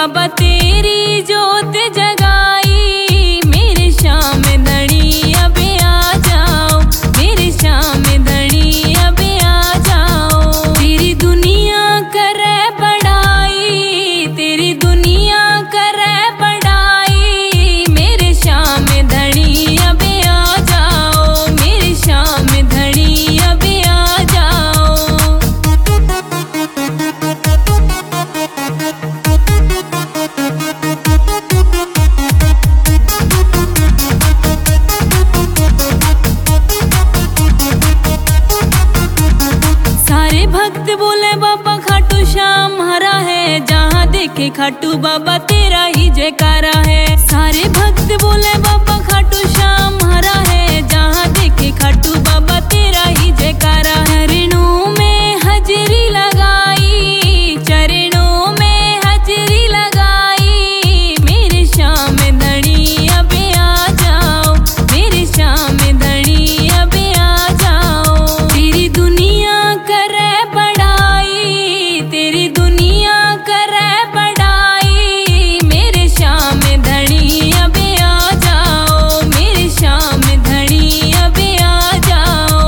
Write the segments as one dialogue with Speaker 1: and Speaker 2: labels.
Speaker 1: बाबा तेरी जोत जगाई, मेरे श्याम धनी अब आ जाओ, मेरे श्याम धनी अब आ जाओ। तेरी दुनिया करे बड़ाई, तेरी दुनिया करे बड़ाई, मेरे श्याम धनी अब आ जाओ, मेरे श्याम धनी अब आ जाओ। सारे भक्त बोले बाबा खाटू श्याम हरा है, जहाँ देखे खाटू बाबा तेरा ही जयकारा है। सारे भक्त बोले बाबा खाटू श्याम हरा है, जहाँ देखे खाटू बाबा तेरा ही जयकारा है। चरणों में हाजिरी लगाई, चरणों में हाजिरी लगाई, मेरे श्याम धनी अब आ जाओ, मेरे श्याम धनी अब आ जाओ। तेरी दुनिया करे बड़ाई, तेरी दुनिया करे बड़ाई, मेरे श्याम धनी अब आ जाओ, मेरे श्याम धनी अब आ जाओ।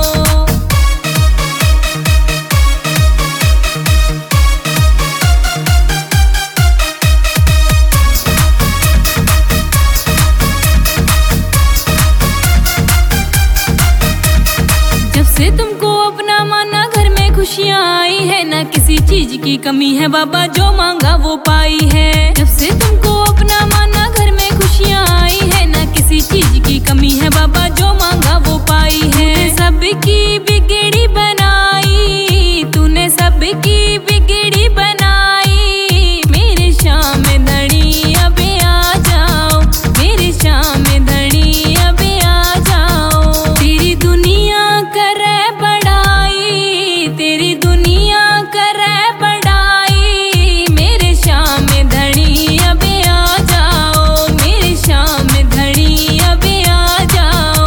Speaker 1: जब से तुमको अपना माना घर में खुशियाँ आई है, ना किसी चीज की कमी है बाबा, जो मांगा वो पाई है। जब से तुमको अपना माना घर में खुशियाँ आई है, ना किसी चीज की कमी है बाबा, जो मांगा वो पाई है। सबकी बिगड़ी बनाई, तूने सबकी बिगड़ी बनाई, मेरे श्याम धनी अब आ जाओ, मेरे श्याम धनी अब आ जाओ। तेरी दुनिया करे बड़ाई, तेरी दुनिया करे बड़ाई, मेरे श्याम धनी अब आ जाओ, मेरे श्याम धनी अब आ जाओ।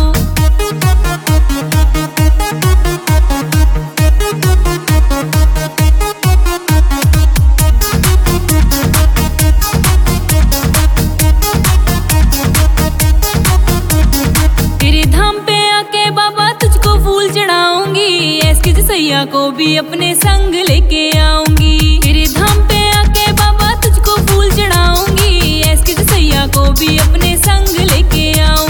Speaker 1: तेरे धाम पे आके बाबा तुझको फूल चढ़ाऊंगी, एसके जसैया को भी अपने संग लेके आऊंगी। तेरे धाम पे आके बाबा तुझको फूल चढ़ाऊंगी, एसके जसैया को भी अपने संग लेके आऊंगी।